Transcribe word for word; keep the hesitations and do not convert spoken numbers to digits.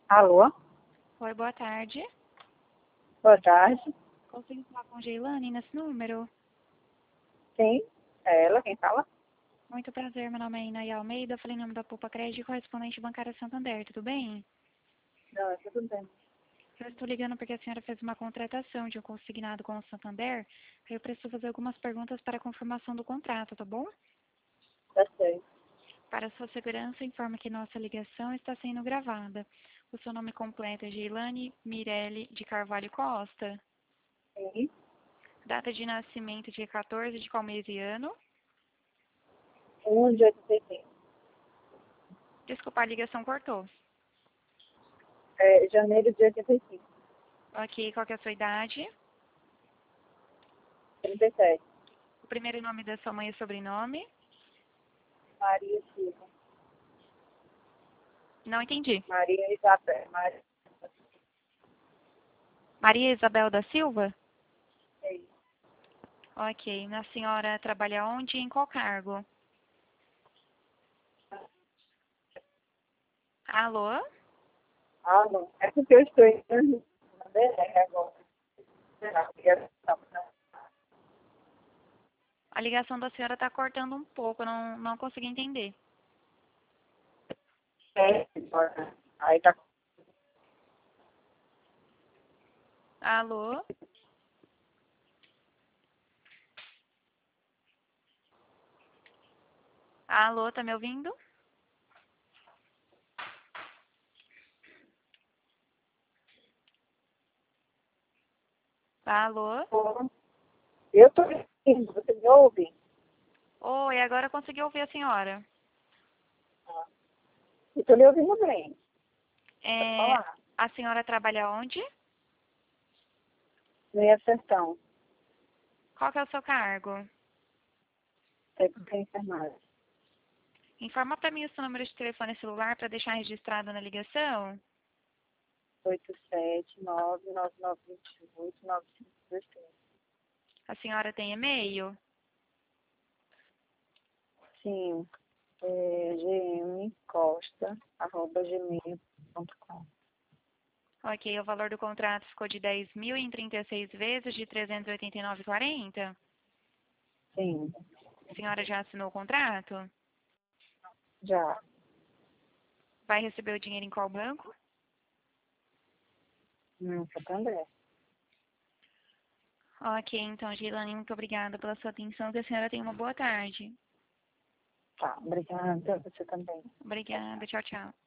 Alô? Oi, boa tarde. Boa tarde. Consigo falar com Geilane nesse número? Sim, é ela quem fala? Muito prazer, meu nome é Inaia Almeida, eu falei em nome da Poupa Crédito, correspondente bancária Santander, tudo bem? Não, tudo bem. Eu estou ligando porque a senhora fez uma contratação de um consignado com o Santander, aí eu preciso fazer algumas perguntas para a confirmação do contrato, tá bom? Tá certo. Para sua segurança, informa que nossa ligação está sendo gravada. O seu nome completo é Geilane Mirelli de Carvalho Costa. Sim, Data de nascimento dia quatorze de qual mês e ano? um de oitenta e cinco. Desculpa, a ligação cortou. É, janeiro de oitenta e cinco. Ok, qual que é a sua idade? trinta e sete. O primeiro nome da sua mãe e sobrenome? Maria Silva. Não entendi. Maria Isabel. Maria. Maria Isabel da Silva? É, Ok. A senhora trabalha onde e em qual cargo? Alô? ah, não. É porque eu estou entrando na B R agora. Será que é- A ligação da senhora está cortando um pouco, eu não, não consegui entender. é, Aí tá. Alô? Alô, tá me ouvindo? Alô? Eu estou ouvindo, você me ouve? Oi, agora eu consegui ouvir a senhora. Eu estou lhe ouvindo bem. Pode É, falar. a senhora trabalha onde? Meia sessão. Qual que é o seu cargo? Técnica em enfermagem. Informa para mim o seu número de telefone e celular para deixar registrado na ligação. oito sete nove nove nove dois oito nove cinco dois três. A senhora tem e-mail? Sim, é gmcosta, arroba gmail ponto com. Ok, o valor do contrato ficou de dez mil em trinta e seis vezes de trezentos e oitenta e nove reais e quarenta centavos. Sim, A senhora já assinou o contrato? já. Vai receber o dinheiro em qual banco? Hum, Santander. Ok, então, Gilane, muito obrigada pela sua atenção. Que a senhora tenha uma boa tarde. Tá, obrigada. Você também. Tchau, tchau. Obrigada, tchau, tchau.